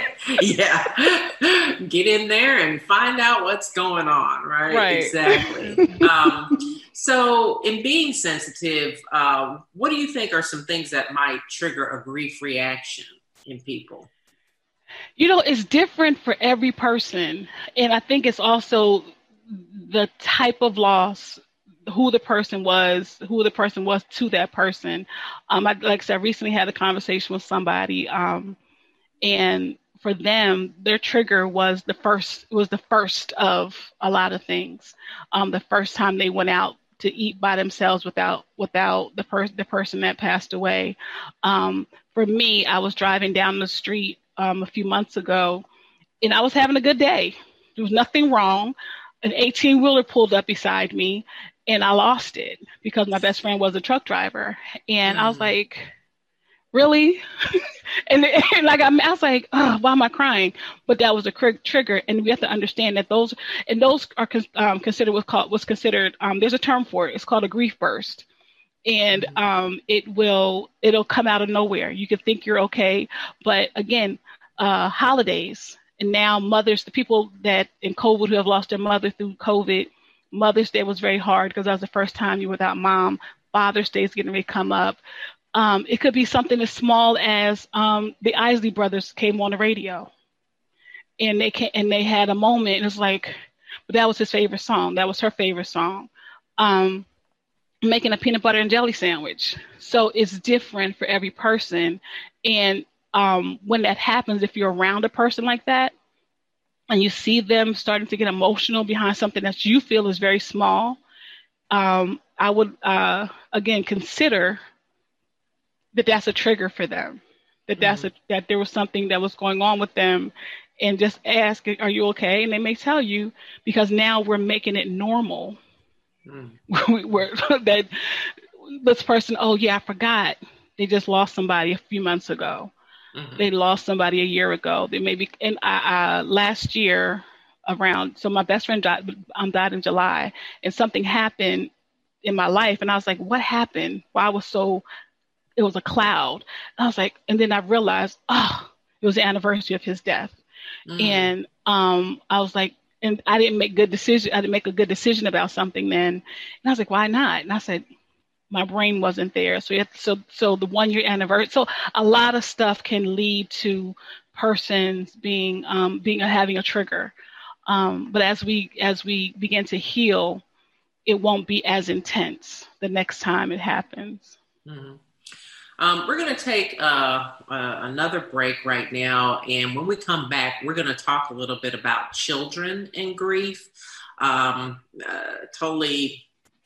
Yeah. Get in there and find out what's going on. Right. Right. Exactly. um, so in being sensitive, uh, what do you think are some things that might trigger a grief reaction in people? You know, it's different for every person. And I think it's also the type of loss, who the person was, who the person was to that person. Um, I, like I said, I recently had a conversation with somebody, um, and for them, their trigger was the first, was the first of a lot of things. Um, the first time they went out to eat by themselves without, without the person, the person that passed away. Um, for me, I was driving down the street, um, a few months ago, and I was having a good day. There was nothing wrong. An eighteen wheeler pulled up beside me and I lost it because my best friend was a truck driver. And mm-hmm. I was like, really? and, and like, I, I was like, oh, why am I crying? But that was a cr- trigger. And we have to understand that those, and those are um, considered what's called, what's considered, um, there's a term for it. It's called a grief burst. And mm-hmm. um, it will, it'll come out of nowhere. You can think you're okay. But again, uh, holidays, and now mothers, the people that in COVID who have lost their mother through COVID, Mother's Day was very hard because that was the first time you were without mom. Father's Day is getting ready to come up. Um, it could be something as small as um, the Isley Brothers came on the radio, and they came, and they had a moment. And it's like, but that was his favorite song. That was her favorite song. Um, making a peanut butter and jelly sandwich. So it's different for every person. And um, when that happens, if you're around a person like that, and you see them starting to get emotional behind something that you feel is very small, um, I would, uh, again, consider that that's a trigger for them, that that's mm-hmm. a, that there was something that was going on with them, and just ask, are you okay? And they may tell you, because now we're making it normal. Mm. we're, that this person, oh yeah, I forgot. They just lost somebody a few months ago. Mm-hmm. They lost somebody a year ago. They maybe, and I, uh, last year around, so my best friend died, um, died in July, and something happened in my life. And I was like, what happened? Well, I was so, it was a cloud. And I was like, and then I realized, oh, it was the anniversary of his death. Mm-hmm. And um, I was like, and I didn't make good decision. I didn't make a good decision about something then. And I was like, why not? And I said, my brain wasn't there. So, it, so, so the one year anniversary. So a lot of stuff can lead to persons being, um, being, having a trigger. Um, but as we, as we begin to heal, it won't be as intense the next time it happens. Mm-hmm. Um, we're going to take uh, uh, another break right now. And when we come back, we're going to talk a little bit about children and grief. Um, uh, totally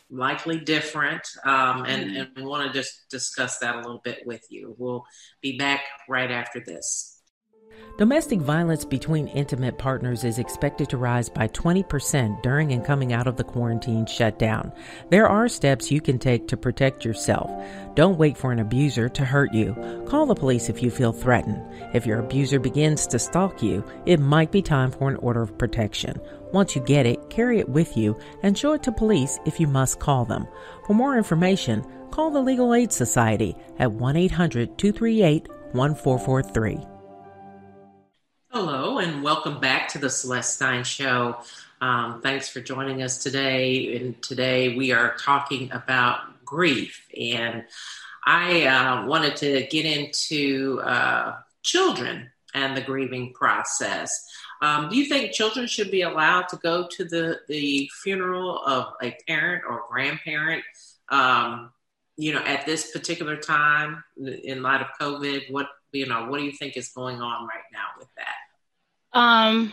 likely different, um, and, mm-hmm. and we want to just discuss that a little bit with you. We'll be back right after this. Domestic violence between intimate partners is expected to rise by twenty percent during and coming out of the quarantine shutdown. There are steps you can take to protect yourself. Don't wait for an abuser to hurt you. Call the police if you feel threatened. If your abuser begins to stalk you, it might be time for an order of protection. Once you get it, carry it with you and show it to police if you must call them. For more information, call the Legal Aid Society at one eight hundred two three eight one four four three. Hello, and welcome back to the Celeste Stein Show. Um, thanks for joining us today. And today we are talking about grief. And I uh, wanted to get into uh, children and the grieving process. Um, do you think children should be allowed to go to the, the funeral of a parent or grandparent, um, you know, at this particular time in light of COVID? What, you know, what do you think is going on right now with that? Um,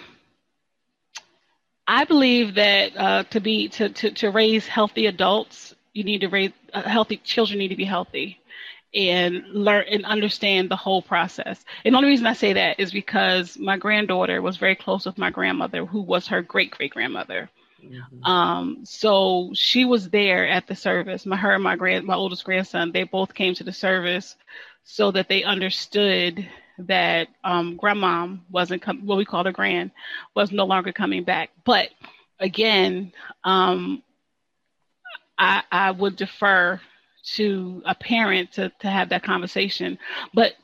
I believe that uh, to be to, to, to raise healthy adults, you need to raise uh, healthy children. Need to be healthy and learn and understand the whole process. And the only reason I say that is because my granddaughter was very close with my grandmother, who was her great great grandmother. Mm-hmm. Um, so she was there at the service. My her and my grand my oldest grandson, they both came to the service so that they understood that um, grandmom wasn't com- what we call her grand was no longer coming back. But again, um, I, I would defer to a parent to, to have that conversation. But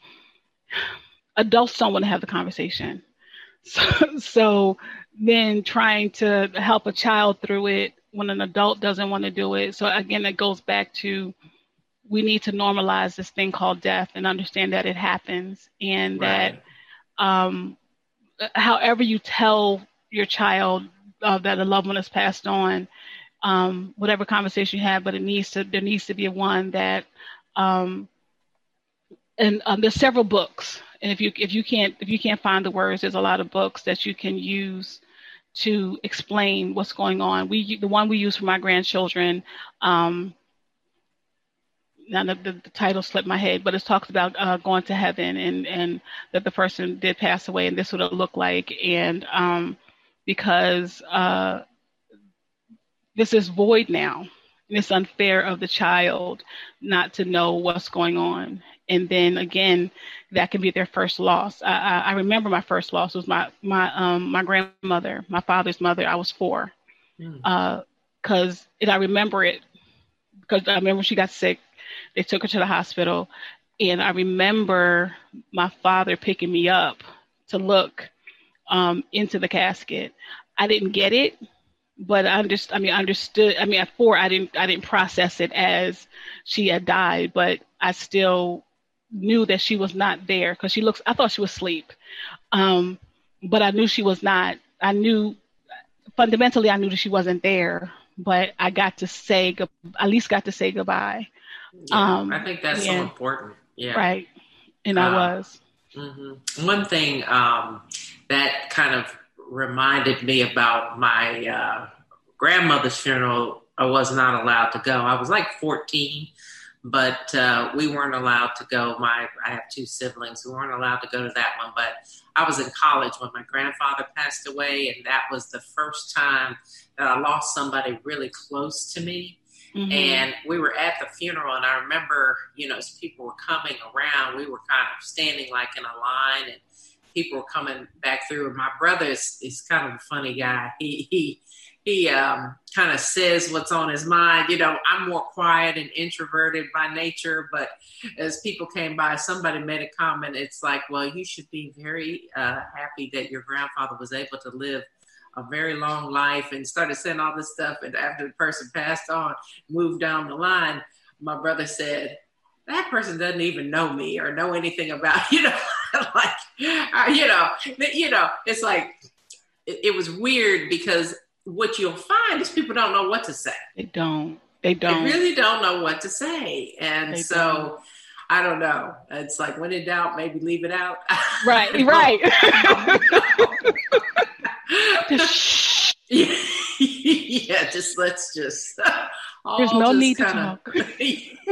adults don't want to have the conversation. So, so then trying to help a child through it when an adult doesn't want to do it. So again, it goes back to we need to normalize this thing called death and understand that it happens, and right. that um, however you tell your child uh, that a loved one has passed on, um, whatever conversation you have, but it needs to there needs to be one that um, and um, there's several books, and if you if you can't if you can't find the words, there's a lot of books that you can use to explain what's going on. We the one we use for my grandchildren. Um, Now the, the, the title slipped my head, but it talks about uh, going to heaven and, and that the person did pass away and this is what it looked like. And um, because uh, this is void now, and it's unfair of the child not to know what's going on. And then again, that can be their first loss. I, I, I remember my first loss was my my um, my grandmother, my father's mother. I was four, because mm. uh, I remember it because I remember she got sick. They took her to the hospital, and I remember my father picking me up to look um, into the casket. I didn't get it, but I understood. I mean, I understood. I mean, at four, I didn't. I didn't process it as she had died, but I still knew that she was not there because she looks. I thought she was asleep, um, but I knew she was not. I knew fundamentally, I knew that she wasn't there. But I got to say, at least got to say goodbye. Yeah, um, I think that's yeah. so important. Yeah. Right. And uh, I was. Mm-hmm. One thing um, that kind of reminded me about my uh, grandmother's funeral, I was not allowed to go. I was like fourteen, but uh, we weren't allowed to go. My I have two siblings. We weren't allowed to go to that one, but I was in college when my grandfather passed away, and that was the first time that I lost somebody really close to me. Mm-hmm. And we were at the funeral, and I remember, you know, as people were coming around, we were kind of standing like in a line, and people were coming back through. And my brother is, is kind of a funny guy. He he he um, kind of says what's on his mind. You know, I'm more quiet and introverted by nature, but as people came by, somebody made a comment. It's like, well, you should be very uh, happy that your grandfather was able to live a very long life, and started saying all this stuff. And after the person passed on, moved down the line, my brother said, that person doesn't even know me or know anything about, you know, like, uh, you know, you know, it's like, it, it was weird because what you'll find is people don't know what to say. They don't, they don't, they really don't know what to say. And they so don't. I don't know. It's like, when in doubt, maybe leave it out. Right. Right. yeah, just let's just There's no need kinda, to talk.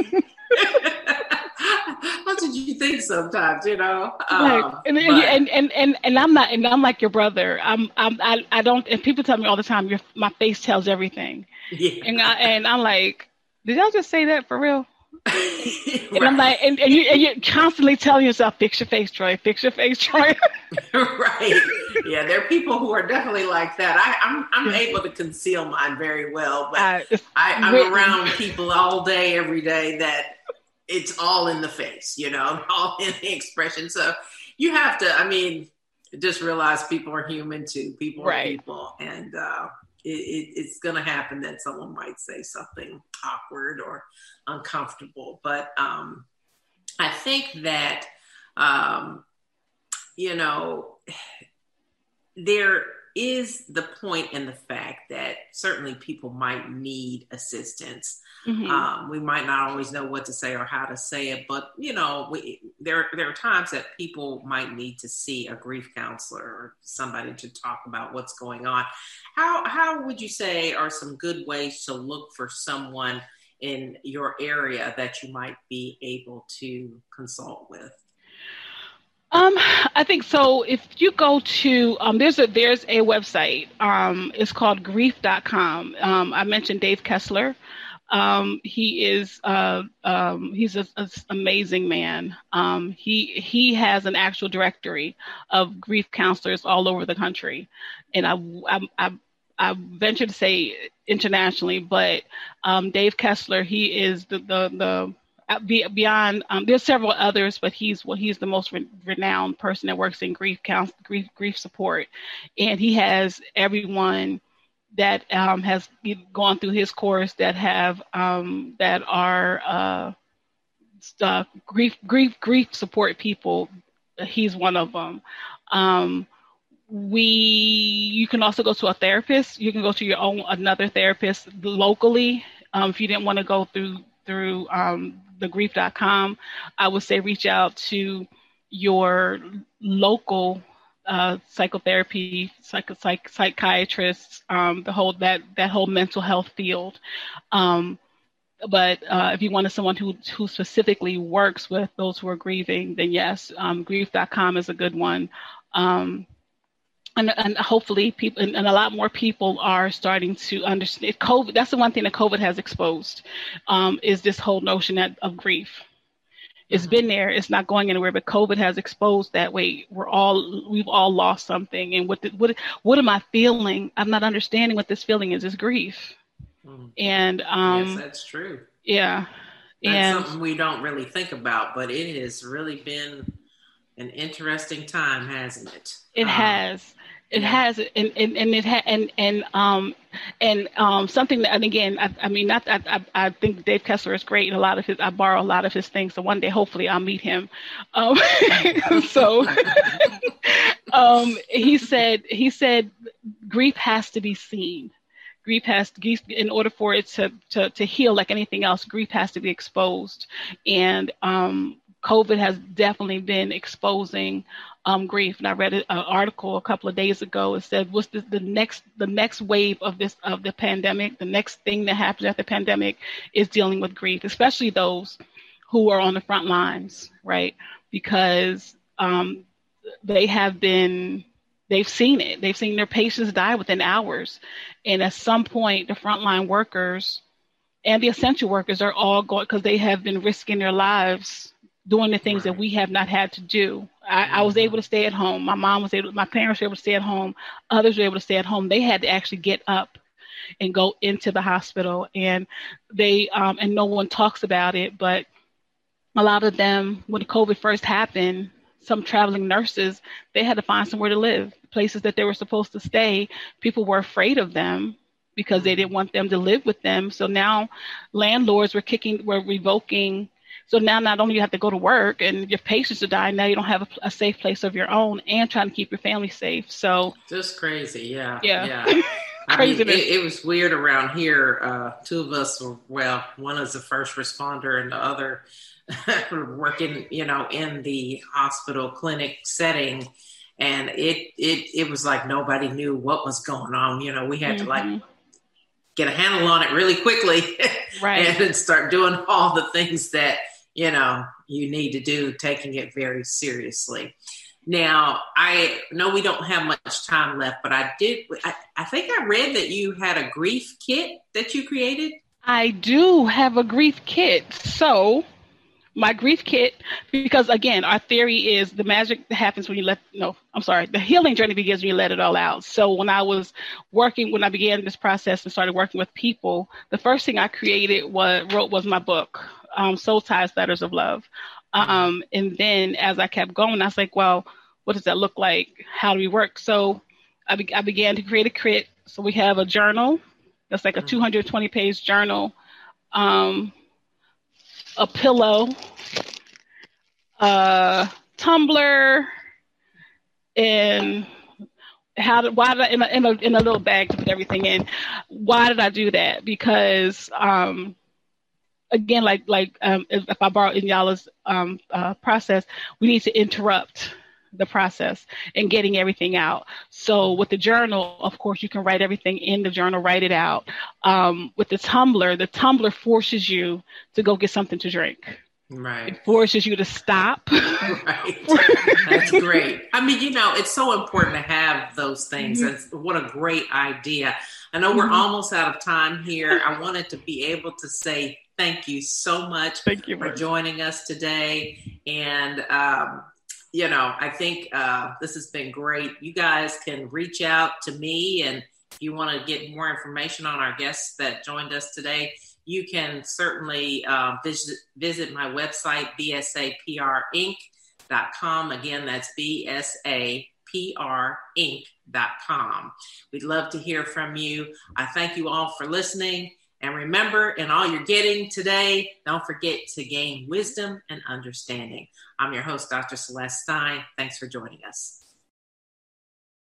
That's what you think sometimes, you know. Right. Um, and, but, and, and and and I'm not, and I'm like your brother. I'm, I'm I, I don't. And people tell me all the time, your my face tells everything. Yeah. And I and I'm like, did y'all just say that for real? Right. And I'm like, and, and, you, and you're constantly telling yourself, fix your face, Troy. Fix your face, Troy. Right. Yeah, there are people who are definitely like that. I, I'm I'm able to conceal mine very well, but uh, I, I'm written. around people all day, every day that it's all in the face, you know, all in the expression. So you have to, I mean, just realize people are human too. People are right. people, and uh, it, it, it's going to happen that someone might say something awkward or uncomfortable. But um, I think that, um, you know, there is the point in the fact that certainly people might need assistance. Mm-hmm. Um, we might not always know what to say or how to say it, but you know, we, there there are times that people might need to see a grief counselor or somebody to talk about what's going on. How how would you say are some good ways to look for someone in your area that you might be able to consult with? Um, I think so. If you go to, um, there's a, there's a website, um, it's called grief dot com. Um, I mentioned Dave Kessler. Um, he is, uh, um, he's an amazing man. Um, he, he has an actual directory of grief counselors all over the country. And I, I, I, I venture to say internationally, but, um, Dave Kessler, he is the, the, the, Beyond, um, there's several others, but he's well, he's the most re- renowned person that works in grief counsel, grief grief support, and he has everyone that um, has gone through his course that have um, that are uh, uh, grief grief grief support people. He's one of them. Um, we you can also go to a therapist. You can go to your own another therapist locally um, if you didn't want to go through through um, the grief dot com, I would say reach out to your local uh, psychotherapy, psych, psych, psychiatrists, um, the whole that that whole mental health field. Um, but uh, if you wanted someone who who specifically works with those who are grieving, then yes, um, grief dot com is a good one. Um, And, and hopefully people and, and a lot more people are starting to understand COVID. That's the one thing that COVID has exposed um, is this whole notion that, of grief. It's mm-hmm. been there. It's not going anywhere, but COVID has exposed that way. We're all, we've all lost something. And what, the, what, what am I feeling? I'm not understanding what this feeling is, is grief. Mm-hmm. And, um, yes, that's true. Yeah. That's and something we don't really think about, but it has really been an interesting time, hasn't it? It um, has. It yeah. has, and, and, and it ha- and and um and um something that, and again, I, I mean, not I, I I think Dave Kessler is great, and a lot of his I borrow a lot of his things. So one day, hopefully, I'll meet him. Um, so, um, he said he said grief has to be seen. Grief has to, in order for it to to to heal like anything else, grief has to be exposed, and um. COVID has definitely been exposing um, grief. And I read an article a couple of days ago. It said, what's the, the next the next wave of this of the pandemic? The next thing that happens after the pandemic is dealing with grief, especially those who are on the front lines, right? Because um, they have been, they've seen it. They've seen their patients die within hours. And at some point, the frontline workers and the essential workers are all going, because they have been risking their lives doing the things right. that we have not had to do. I, mm-hmm. I was able to stay at home. My mom was able, my parents were able to stay at home. Others were able to stay at home. They had to actually get up and go into the hospital, and they, um, and no one talks about it, but a lot of them, when COVID first happened, some traveling nurses, they had to find somewhere to live. Places that they were supposed to stay, people were afraid of them because they didn't want them to live with them. So now landlords were kicking, were revoking. So now not only you have to go to work and your patients are dying, now you don't have a, a safe place of your own and trying to keep your family safe. So just crazy. Yeah. Yeah. yeah. I mean, it, it was weird around here. Uh, two of us were, well, one is a first responder and the other working, you know, in the hospital clinic setting. And it, it, it was like nobody knew what was going on. You know, we had mm-hmm. to like get a handle on it really quickly right. and then start doing all the things that, you know, you need to do, taking it very seriously. Now, I know we don't have much time left, but I did, I, I think I read that you had a grief kit that you created. I do have a grief kit. So my grief kit, because again, our theory is the magic happens when you let, no, I'm sorry, the healing journey begins when you let it all out. So when I was working, when I began this process and started working with people, the first thing I created was, wrote was my book, um, Soul Ties, Letters of Love. Um, and then as I kept going, I was like, well, what does that look like? How do we work? So I, be- I began to create a kit. So we have a journal. That's like a two hundred twenty page journal, um, a pillow, a tumbler, and how did, why did I, in a, in a, in a little bag to put everything in. Why did I do that? Because, um, again, like, like, um, if, if I borrow Inyala's, um, uh, process, we need to interrupt the process and getting everything out. So with the journal, of course, you can write everything in the journal, write it out. Um, with the tumbler, the tumbler forces you to go get something to drink. Right. It forces you to stop. Right. That's great. I mean, you know, it's so important to have those things. Mm-hmm. That's what a great idea. I know we're mm-hmm. almost out of time here. I wanted to be able to say thank you so much thank you, for joining us today. And, um, you know, I think uh, this has been great. You guys can reach out to me, and if you want to get more information on our guests that joined us today, you can certainly uh, visit, visit my website, b s a p r inc dot com. Again, that's b s a p r inc dot com. We'd love to hear from you. I thank you all for listening. And remember, in all you're getting today, don't forget to gain wisdom and understanding. I'm your host, Doctor Celeste Stein. Thanks for joining us.